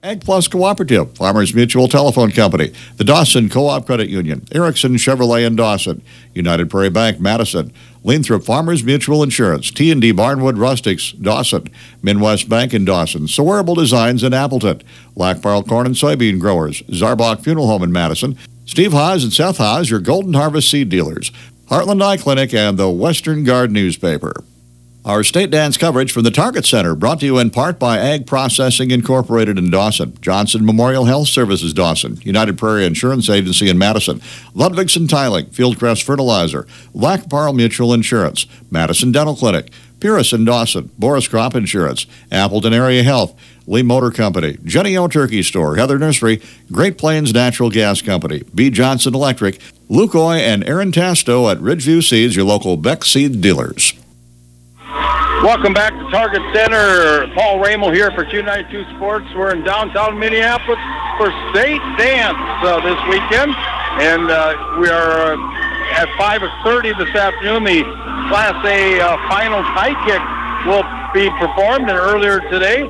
Ag Plus Cooperative, Farmers Mutual Telephone Company, the Dawson Co-op Credit Union, Erickson Chevrolet in Dawson, United Prairie Bank, Madison, Lathrop Farmers Mutual Insurance, T&D Barnwood Rustics, Dawson, Midwest Bank in Dawson, Sawerable Designs in Appleton, Lackbarrel Corn and Soybean Growers, Zarbach Funeral Home in Madison, Steve Haas and Seth Haas, your Golden Harvest seed dealers, Heartland Eye Clinic, and the Western Guard newspaper. Our state dance coverage from the Target Center, brought to you in part by Ag Processing Incorporated in Dawson, Johnson Memorial Health Services Dawson, United Prairie Insurance Agency in Madison, Ludwigson Tiling, Fieldcrest Fertilizer, Lackbarrel Mutual Insurance, Madison Dental Clinic, Purus in Dawson, Boris Crop Insurance, Appleton Area Health, Lee Motor Company, Jenny O Turkey Store, Heather Nursery, Great Plains Natural Gas Company, B. Johnson Electric, Lukoy, and Aaron Tasto at Ridgeview Seeds, your local Beck seed dealers. Welcome back to Target Center. Paul Ramel here for Q92 Sports. We're in downtown Minneapolis for state dance this weekend, and we are at 5:30 this afternoon. The Class A Finals high kick will be performed, and earlier today,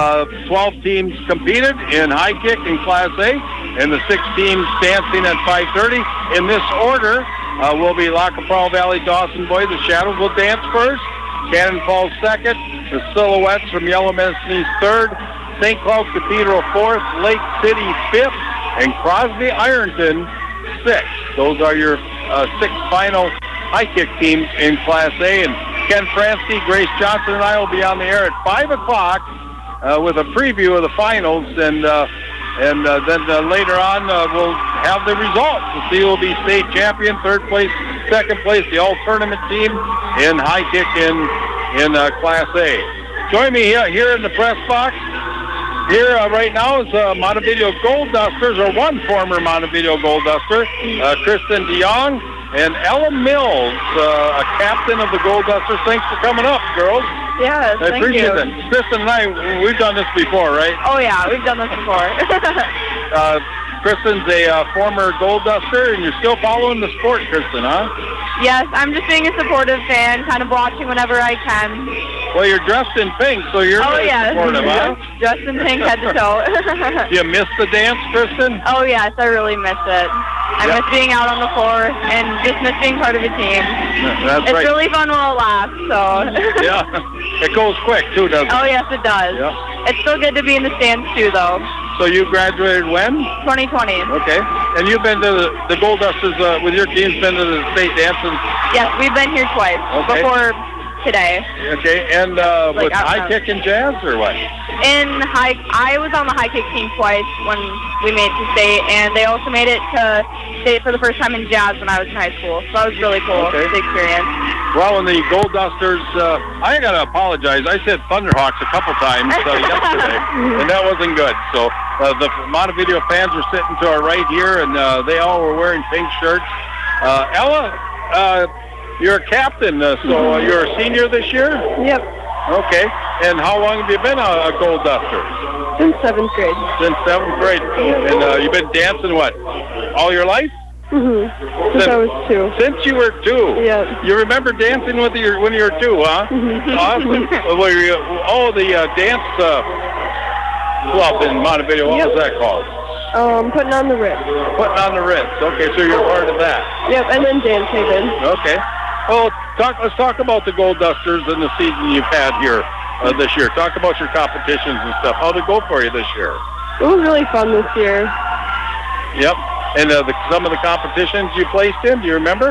12 teams competed in high kick in Class A, and the 6 teams dancing at 5:30. In this order will be Lackaprow Valley Dawson Boys. The Shadows will dance first. Cannon Falls second, the Silhouettes from Yellow Medicine East third, St. Cloud Cathedral fourth, Lake City fifth, and Crosby Ironton sixth. Those are your 6 final high kick teams in Class A. And Ken Fransky, Grace Johnson, and I will be on the air at 5 o'clock with a preview of the finals, and then later on we'll have the results to see who will be state champion, third place, second place, the all-tournament team in high kick in Class A. Join me here in the press box. Here right now is Montevideo Gold Dusters, or one former Montevideo Gold Duster, Kristen DeYoung, and Ella Mills, a captain of the Gold Dusters. Thanks for coming up, girls. Yes, I appreciate it. Kristen and I, we've done this before, right? Oh, yeah, we've done this before. Kristen's a former Gold Duster, and you're still following the sport, Kristen, huh? Yes, I'm just being a supportive fan, kind of watching whenever I can. Well, you're dressed in pink, so you're very supportive, huh? Dressed in pink head to toe. Do you miss the dance, Kristen? Oh, yes, I really miss it. I miss being out on the floor and just miss being part of a team. That's it's right. really fun while it lasts, so. Yeah, it goes quick, too, doesn't it? Oh, yes, it does. Yeah. It's still good to be in the stands, too, though. So you graduated when? 2020. Okay. And you've been to the Gold Dusters with your team's been to the state dancing? Yes, we've been here twice before today. Okay. And with high kick and jazz or what? I was on the high kick team twice when we made it to state, and they also made it to state for the first time in jazz when I was in high school. So that was really cool, the experience. Well, in the Gold Dusters, I got to apologize. I said Thunderhawks a couple times yesterday, and that wasn't good. So the Montevideo fans were sitting to our right here, and they all were wearing pink shirts. Ella, you're a captain, so you're a senior this year? Yep. Okay. And how long have you been a Gold Duster? Since 7th grade. Since 7th grade. And you've been dancing, what, all your life? Mm-hmm. Since I was 2. Since you were 2? Yeah. You remember dancing when you were 2, huh? Mm-hmm. Awesome. The dance club in Montevideo, what was that called? Putting on the Ritz. Putting on the Ritz. Okay, so you're part of that. Yep, and then Dance Haven. Okay. Well, let's talk about the Gold Dusters and the season you've had here this year. Talk about your competitions and stuff. How'd it go for you this year? It was really fun this year. Yep. And some of the competitions you placed in, do you remember?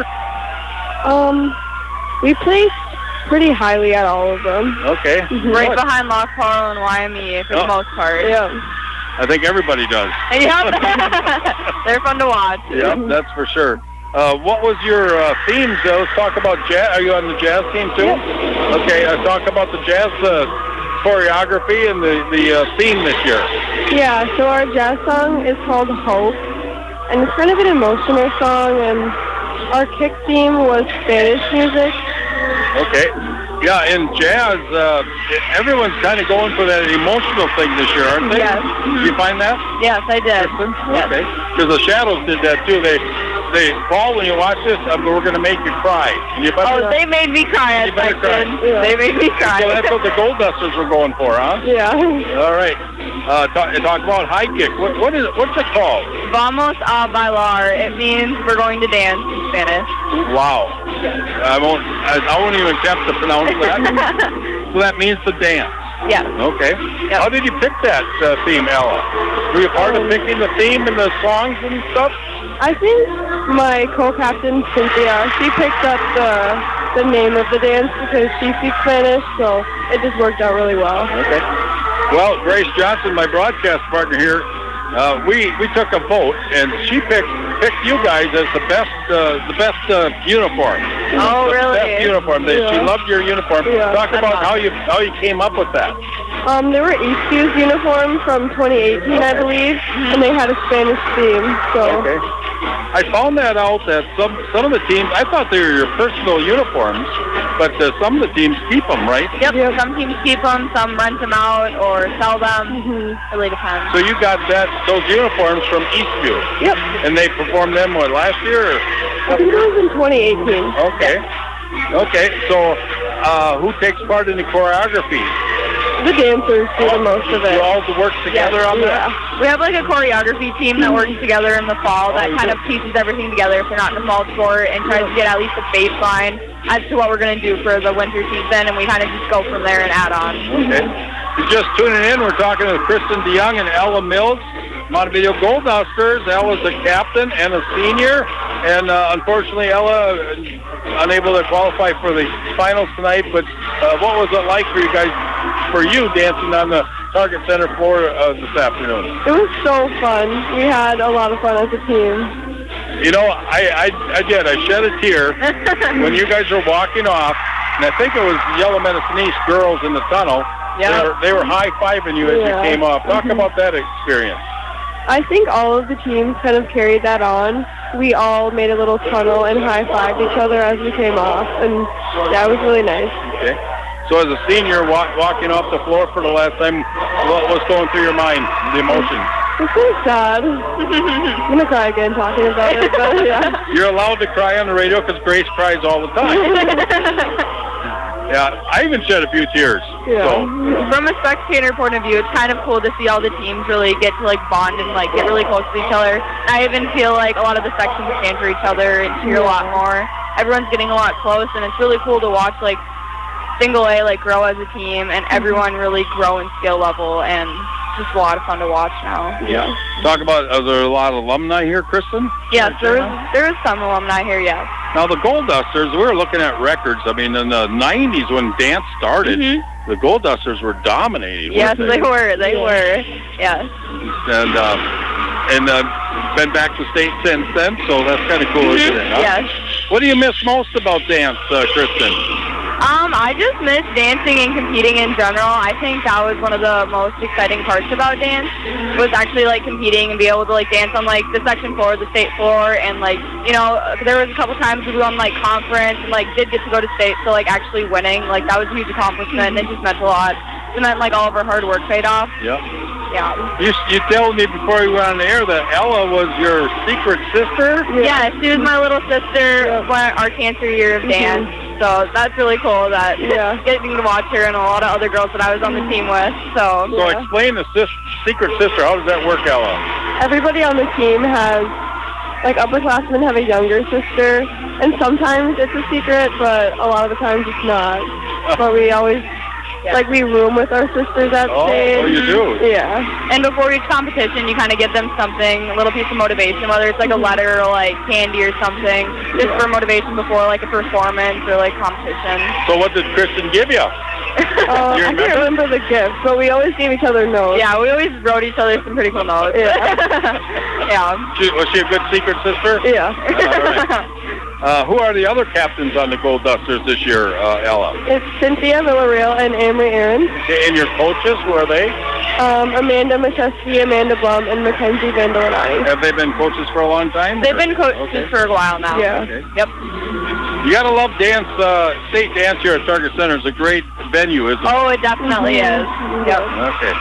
We placed pretty highly at all of them. Okay. Right behind Lock Carl and YME for the most part. Yeah. I think everybody does. Yep. They're fun to watch. Yep, that's for sure. What was your themes? Let's talk about jazz. Are you on the jazz team too? Yep. Okay, talk about the jazz choreography and the theme this year. Yeah, so our jazz song is called Hope, and it's kind of an emotional song, and our kick theme was Spanish music. Okay. Yeah, in jazz, everyone's kind of going for that emotional thing this year, aren't they? Yes. Did you find that? Yes, I did. Yes. Okay. Because the Shadows did that too. They Paul, when you watch this, we're going to make you cry. They made me cry. Yeah. They made me cry. So that's what the Gold Dusters were going for, huh? Yeah. All right. talk about high kick. What's it called? Vamos a bailar. It means we're going to dance in Spanish. Wow. I won't even attempt to pronounce that. So that means to dance. Yes. Okay. Yep. How did you pick that theme, Ella? Were you part of picking the theme and the songs and stuff? I think my co-captain, Cynthia, she picked up the name of the dance because she speaks Spanish, so it just worked out really well. Okay. Well, Grace Johnson, my broadcast partner here, we took a vote, and she picked you guys as the best uniform. Oh, really? Best uniform. She loved your uniform. Yeah. Talk about how you came up with that. They were Eastview's uniform from 2018, I believe, and they had a Spanish theme. So. Okay. I found that out that some of the teams, I thought they were your personal uniforms, but some of the teams keep them, right? Yep. Some teams keep them, some rent them out or sell them. Really depends. So you got those uniforms from Eastview. Yep. And they performed them, last year? I think it was in 2018. Okay. Okay, so who takes part in the choreography? The dancers do the most of it. You all work together on that? We have like a choreography team that works together in the fall that kind of pieces everything together if they're not in the fall sport and tries to get at least a baseline as to what we're going to do for the winter season, and we kind of just go from there and add on. Okay. You're just tuning in. We're talking to Kristen DeYoung and Ella Mills, Montevideo Gold Dusters. Ella's a captain and a senior, and unfortunately Ella unable to qualify for the finals tonight, but what was it like for you dancing on the Target Center floor this afternoon? It was so fun. We had a lot of fun as a team. You know, I did. I shed a tear when you guys were walking off, and I think it was Yellow Medicine East girls in the tunnel. Yeah. They were high-fiving you as you came off. Talk about that experience. I think all of the teams kind of carried that on. We all made a little tunnel and high-fived each other as we came off, and that was really nice. Okay. So as a senior walking off the floor for the last time, what was going through your mind, the emotions? It's so sad. I'm going to cry again talking about it, but yeah. You're allowed to cry on the radio because Grace cries all the time. Yeah, I even shed a few tears. Yeah. So. From a spectator point of view, it's kind of cool to see all the teams really get to like bond and like get really close to each other. I even feel like a lot of the sections stand for each other and cheer a lot more. Everyone's getting a lot close, and it's really cool to watch like Single A like grow as a team and everyone really grow in skill level, and it's just a lot of fun to watch now. Yeah. Talk about, are there a lot of alumni here, Kristen? Yes, there is some alumni here, yes. Now the Gold Dusters, we were looking at records. I mean, in the 90s when dance started, the Gold Dusters were dominating. Yes, they were. They were. Yes. And been back to state since then, so that's kind of cool, isn't it? Huh? Yes. What do you miss most about dance, Kristen? I just miss dancing and competing in general. I think that was one of the most exciting parts about dance, was actually like competing and be able to like dance on like the section floor, the state floor, and like, you know, there was a couple times we won like conference and like did get to go to state, so like actually winning, like that was a huge accomplishment and it just meant a lot. It meant like all of our hard work paid off. Yeah. Yeah. You told me before we went on the air that Ella was your secret sister? Yeah, she was my little sister our cancer year of dance. So that's really cool that getting to watch her and a lot of other girls that I was on the team with. So explain the secret sister. How does that work, Ella? Everybody on the team has, like upperclassmen have a younger sister, and sometimes it's a secret, but a lot of the times it's not. But we always... Like, we room with our sisters at stage. Oh, you do? Yeah. And before each competition, you kind of give them something, a little piece of motivation, whether it's like a letter or like candy or something, just for motivation before like a performance or like competition. So what did Kristen give you? I can't remember the gift, but we always gave each other notes. Yeah, we always wrote each other some pretty cool notes. Yeah. Yeah. Was she a good secret sister? Yeah. All right. Who are the other captains on the Gold Dusters this year, Ella? It's Cynthia Villarreal and Amory Aaron. Okay, and your coaches, who are they? Amanda Machesky, Amanda Blum, and Mackenzie Vandelanani. Have they been coaches for a long time? They've been coaches for a while now. Yeah. Okay. Yep. You gotta love dance. State dance here at Target Center is a great venue, isn't it? Oh, it definitely is. Yep. Okay.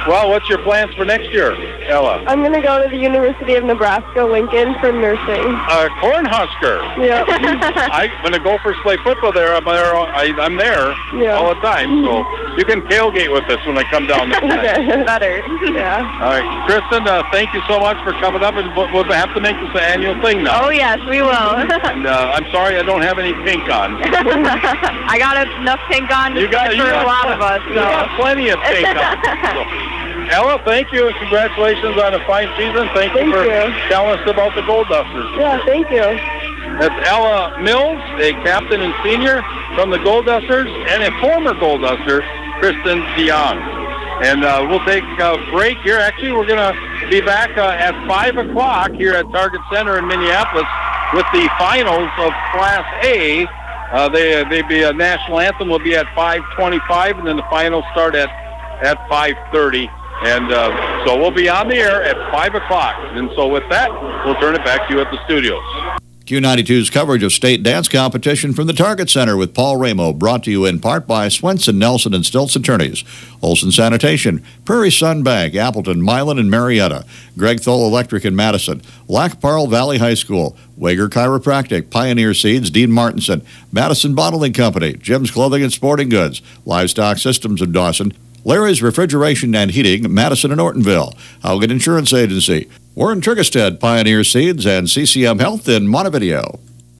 Well, what's your plans for next year, Ella? I'm going to go to the University of Nebraska, Lincoln for nursing. Cornhusker. Yeah. I'm going to go first play football there. I'm there Yeah. all the time. So you can tailgate with us when I come down there. Okay. Better. Yeah. All right. Kristen, thank you so much for coming up. And we'll have to make this an annual thing now. Oh, yes, we will. And I'm sorry I don't have any pink on. I got enough pink on for a lot of us. You got plenty of pink on. So, Ella, thank you, and congratulations on a fine season. Thank you for telling us about the Gold Dusters. Yeah, thank you. That's Ella Mills, a captain and senior from the Gold Dusters, and a former Gold Duster, Kristen DeYoung. And we'll take a break here. Actually, we're going to be back at 5 o'clock here at Target Center in Minneapolis with the finals of Class A. The national anthem will be at 5:25, and then the finals start at 5:30. And so we'll be on the air at 5 o'clock. And so with that, we'll turn it back to you at the studios. Q92's coverage of state dance competition from the Target Center with Paul Ramo, brought to you in part by Swenson, Nelson, and Stilts Attorneys, Olson Sanitation, Prairie Sun Bank, Appleton, Milan, and Marietta, Greg Thole Electric in Madison, Lac Parle Valley High School, Wager Chiropractic, Pioneer Seeds, Dean Martinson, Madison Bottling Company, Jim's Clothing and Sporting Goods, Livestock Systems of Dawson, Larry's Refrigeration and Heating, Madison and Ortonville, Haugen Insurance Agency, Warren Triggerstead, Pioneer Seeds, and CCM Health in Montevideo.